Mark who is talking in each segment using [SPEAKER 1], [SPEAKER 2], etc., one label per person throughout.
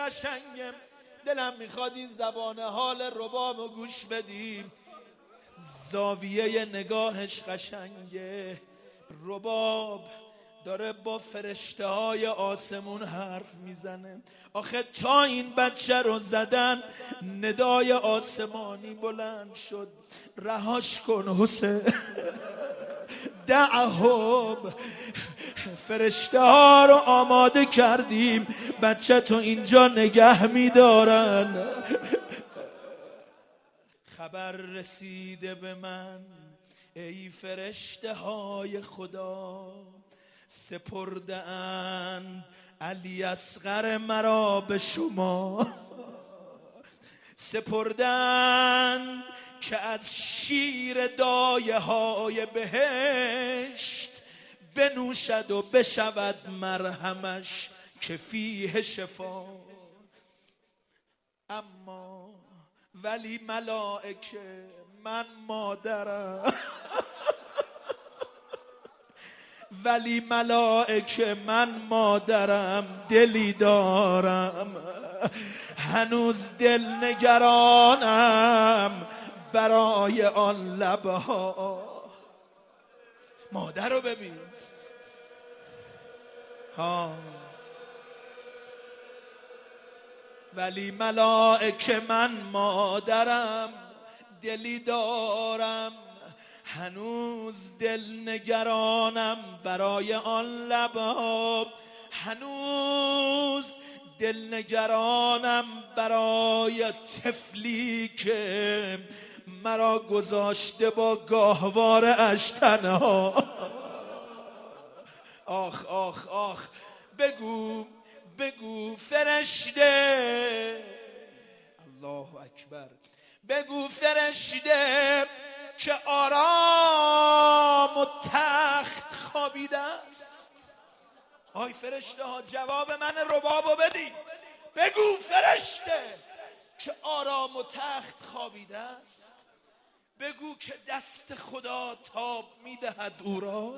[SPEAKER 1] قشنگم، دلم میخواد این زبان حال ربابو گوش بدیم. زاویه نگاهش قشنگه، رباب داره با فرشته های آسمون حرف میزنه. آخه تا این بچه رو زدن ندای آسمانی بلند شد، رهاش کن حسین، دعهم، فرشته ها رو آماده کردیم، بچه تو اینجا نگه میدارن. خبر رسیده به من ای فرشته های خدا، سپرده‌اند علی اصغر مرا به شما، سپرده‌اند که از شیر دایه های بهشت بنوشد و بشود مرهمش که فیه شفا. اما ولی ملائکه من مادرم، ولی ملائکه من مادرم، دلی دارم، هنوز دل نگرانم برای آن لبها. مادر رو ببین ها، ولی ملائکه من مادرم، دلی دارم، هنوز دل نگرانم برای آن لبها، هنوز دل نگرانم برای طفلی که مرا گذاشته با گاهوار اش تنها. آخ آخ آخ، بگو بگو فرشته، الله اکبر، بگو فرشته که آرام و تخت خوابیده است. آی فرشته ها جواب من ربابو بدی، بگو فرشته که آرام و تخت خوابیده است، بگو که دست خدا تاب میدهد او را.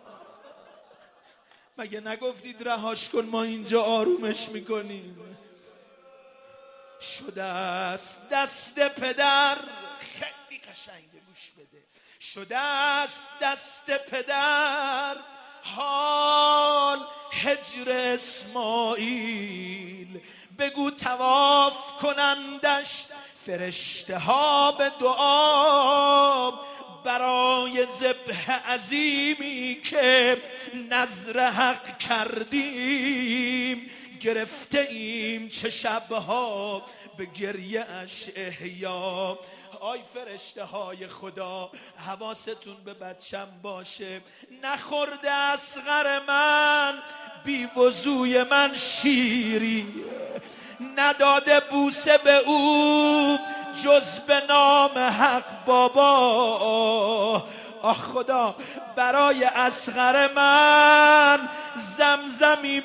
[SPEAKER 1] مگه نگفتید رهاش کن ما اینجا آرومش میکنیم؟ شده است دست پدر، خیلی قشنگه گوش بده، شده است دست پدر حال هجر اسماعیل، بگو طواف کنندش فرشته ها به دعا برای ذبح عظیمی که نذر حق کردیم، گرفته ایم چه شبها به گریه اش احیا. آی فرشته های خدا حواستون به بچم باشه، نخورده اصغر من بی وضوی من شیری، نداده بوسه به او جز به نام حق بابا. آه خدا برای اصغر من زمزمی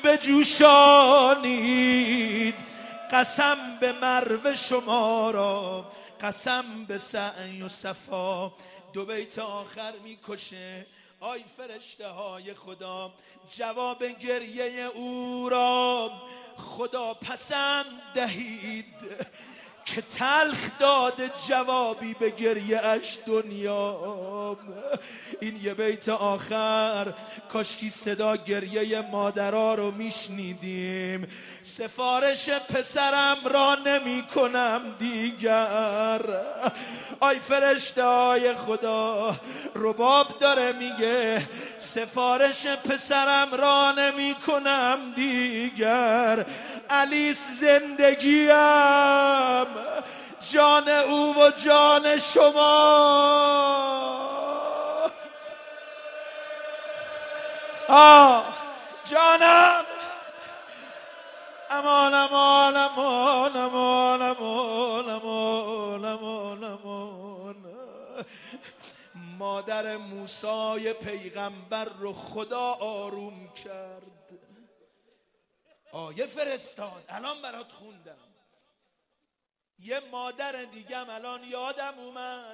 [SPEAKER 1] بجوشانید، قسم به مرو شما را، قسم به سعی و صفا. دو بیت آخر میکشه. آی فرشته های خدا جواب گریه او را خدا پسند دهید که تلخ داده جوابی به گریه اش دنیا. این یه بیت آخر کاشکی صدا گریه مادرها رو میشنیدیم. سفارش پسرم را نمی کنم دیگر. آی فرشته های خدا رباب داره میگه سفارش پسرم را نمی کنم دیگر. علیس زندگیم، جان او و جان شما. جانم امان امان امان امان امان امان امان امان. مادر موسی پیغمبر رو خدا آروم کرد. آیه فرستاد الان برات خوندم. یه مادر دیگم الان یادم اومد.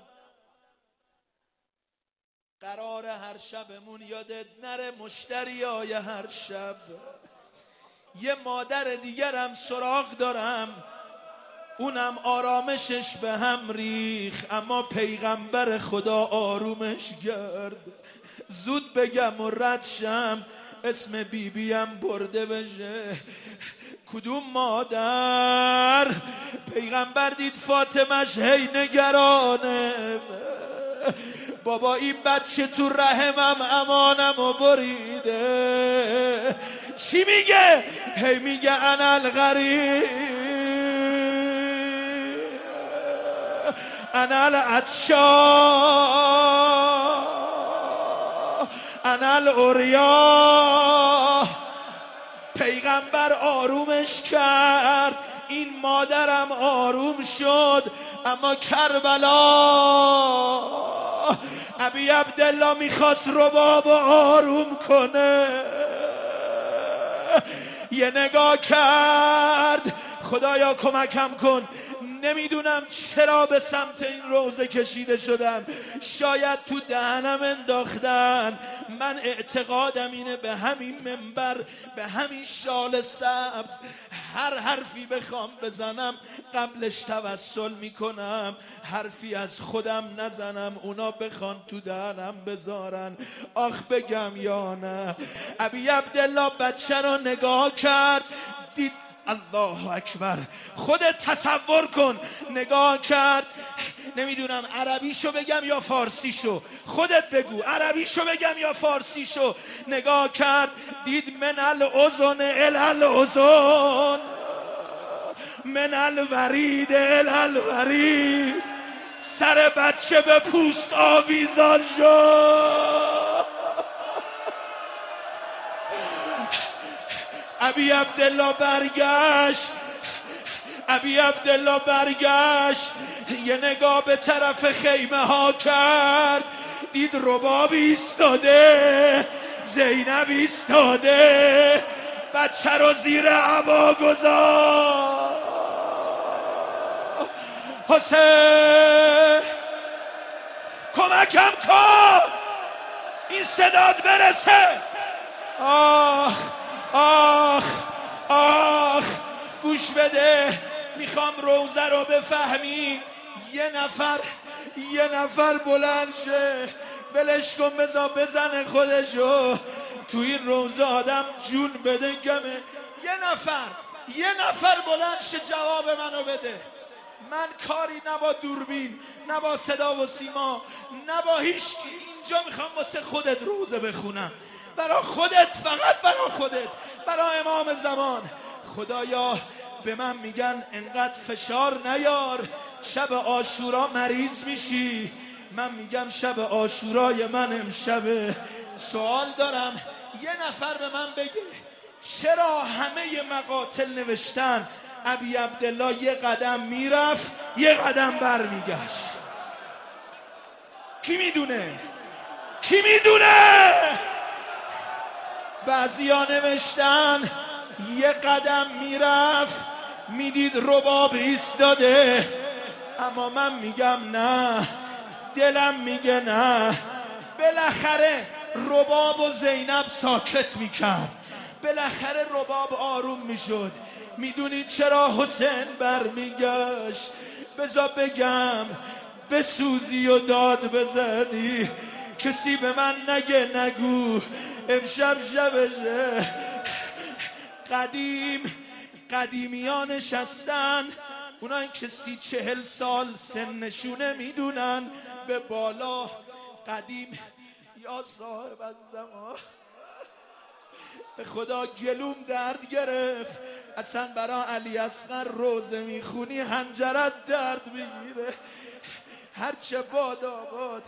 [SPEAKER 1] قرار هر شبمون یادت نره مشتری های هر شب. یه مادر دیگرم سراغ دارم، اونم آرامشش به هم ریخ، اما پیغمبر خدا آرومش کرد. زود بگم و رد شم اسم بیبیم برده بشه. کدوم مادر؟ پیغمبر دید فاطمش هی نگرانه، بابا این بچه تو رحمم امانم و بریده. چی میگه؟ هی میگه انا الغریب انا العطشا انا العریا. پیغمبر آرومش کرد، این مادرم آروم شد. اما کربلا ابی عبدالله میخواست رباب آروم کنه، یه نگاه کرد، خدایا کمکم کن، نمیدونم چرا به سمت این روزه کشیده شدم، شاید تو دهنم انداختن. من اعتقادم اینه به همین منبر، به همین شال سبز، هر حرفی بخوام بزنم قبلش توسل میکنم، حرفی از خودم نزنم اونا بخوان تو دهنم بذارن. آخ بگم یا نه. ابی عبدالله بچه رو نگاه کرد، دید الله اکبر. خودت تصور کن، نگاه کرد، نمیدونم عربیشو بگم یا فارسیشو، خودت بگو عربیشو بگم یا فارسیشو. نگاه کرد، دید من الاذن الی الاذن من الورید الی الورید. سر بچه به پوست آویزان شد. ابی عبدالله برگشت، یه نگاه به طرف خیمه ها کرد، دید رباب ایستاده، زینب ایستاده، بچه رو زیر عبا گذاشت. حسین کمکم کن این صدات برسه. آخ آخ آخ گوش بده، میخوام روزه رو بفهمی. یه نفر بلند شه، ولش کن بذار بزنه خودشو. تو این روزه آدم جون بده کمه. یه نفر بلند شه جواب منو بده. من کاری نه با دوربین، نه با صدا و سیما، نه با هیچکی. اینجا میخوام واسه خودت روزه بخونم، برای خودت، فقط برای خودت، برای امام زمان. خدایا به من میگن انقدر فشار نیار، شب عاشورا مریض میشی. من میگم شب عاشورای من امشبه. سوال دارم، یه نفر به من بگه چرا همه مقاتل نوشتن ابی عبدالله یه قدم میرفت یه قدم برمیگشت؟ کی میدونه؟ بعضیا نوشتن یه قدم میرفت میدید رباب ایستاده، اما من میگم نه، دلم میگه نه. بالاخره رباب و زینب ساکت میکرد، بالاخره رباب آروم میشد. میدونید چرا حسین برمیگشت؟ بذار بگم، بسوزی و داد بزنی، کسی به من نگه نگو امشب شبشه. قدیمیان نشستن، اونایی که 30-40 سال سنشونه میدونن به بالا. قدیم یا صاحب الزمان، به خدا گلوم درد گرفت. اصلا برا علی اصغر روزه میخونی حنجرت درد میگیره. هرچه باد آباد.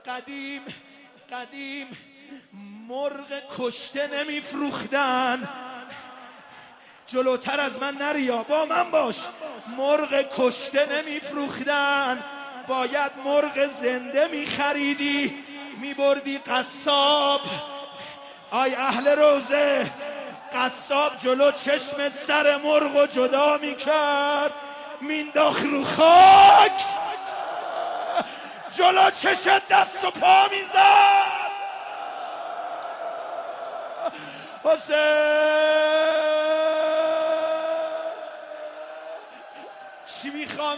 [SPEAKER 1] قدیم مرغ کشته نمیفروختن. جلوتر از من نریا، با من باش. مرغ کشته نمیفروختن، باید مرغ زنده میخریدی، میبردی قصاب. آی اهل روزه، قصاب جلو چشم سر مرغ و جدا میکرد، مینداخت رو خاک، جلو چشم دست و پا میزد. حسین چی میخوام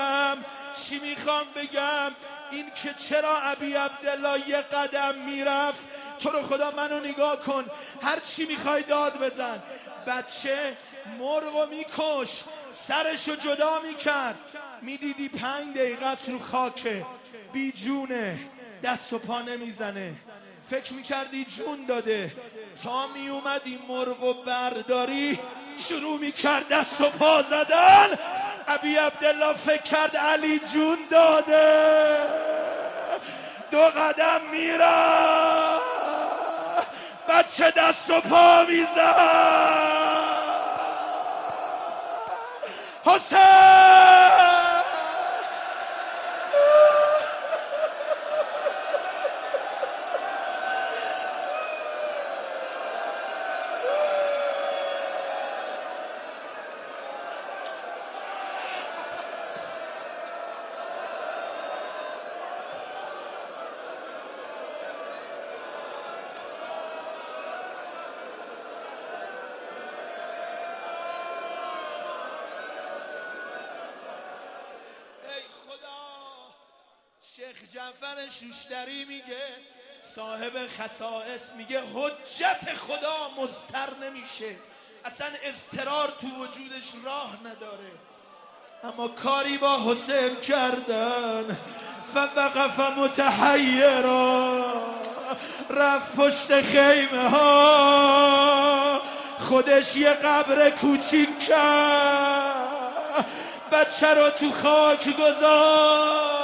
[SPEAKER 1] بگم این که چرا ابی عبدالله یه قدم میرفت. تو رو خدا منو نگاه کن، هر چی میخوای داد بزن. بچه مرغو میکش، سرشو جدا میکرد، میدیدی 5 دقیقه است رو خاکه، بی جونه، دست و پا نمیزنه، فکر میکردی جون داده. تا میومدی مرغو برداری شروع میکرد دست و پا زدن. ابی عبدالله فکر کرد علی جون داده، 2 قدم میرم، بچه دست و پا میزن. حسین شیخ جعفر شوشتری میگه، صاحب خصائص میگه حجت خدا مضطر نمیشه، اصلا اضطرار تو وجودش راه نداره. اما کاری با حسین کردن، فوقف متحیرا، رفت پشت خیمه ها، خودش یه قبر کوچیک کرد، بچه رو تو خاک گذاشت.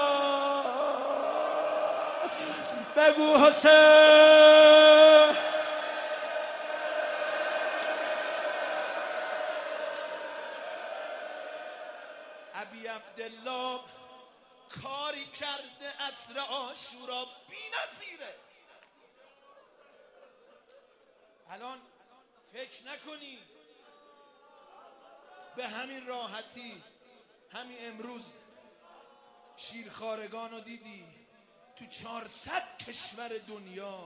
[SPEAKER 1] بگو حسین. ابی عبدالله کاری کرده عصر عاشورا بی‌نظیره. الان فکر نکنی به همین راحتی، همین امروز شیرخوارگان رو دیدی تو 400 کشور دنیا،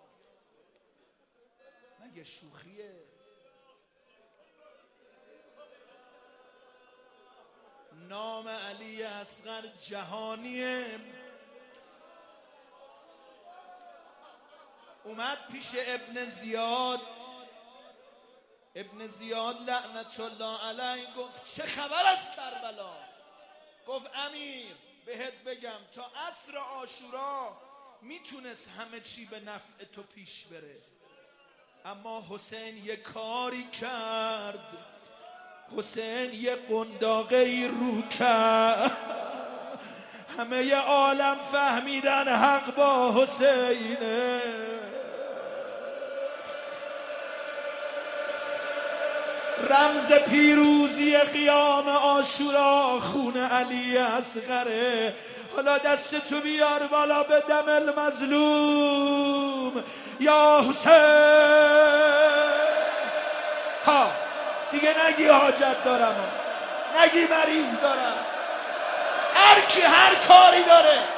[SPEAKER 1] مگه شوخیه؟ نام علی اصغر جهانیه. اومد پیش ابن زیاد، ابن زیاد لعنت الله علیه گفت چه خبر از کربلا؟ گفت امیر بهت بگم تا عصر عاشورا میتونست همه چی به نفع تو پیش بره، اما حسین یه کاری کرد، حسین یه قنداقه ای رو کرد، همه عالم فهمیدن حق با حسینه. رمز پیروزی قیام عاشورا خون علی اصغره. حالا دست تو بیار بالا به دم المظلوم یا حسین. ها دیگه نگی حاجت دارم، نگی مریض دارم، هر کی هر کاری داره